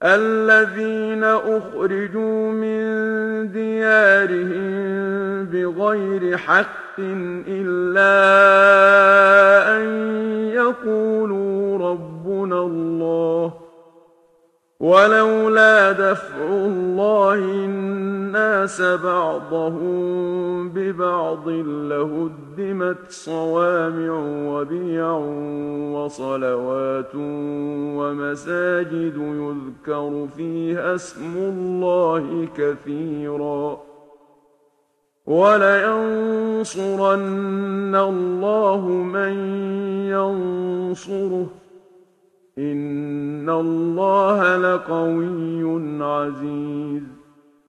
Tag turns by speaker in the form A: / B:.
A: الذين أخرجوا من ديارهم بغير حق إلا أن يقولوا ربنا الله ولولا دفع الله الناس بعضهم ببعض لهدمت صوامع وبيع وصلوات ومساجد يذكر فيها اسم الله كثيرا ولينصرن الله من ينصره إن الله لقوي عزيز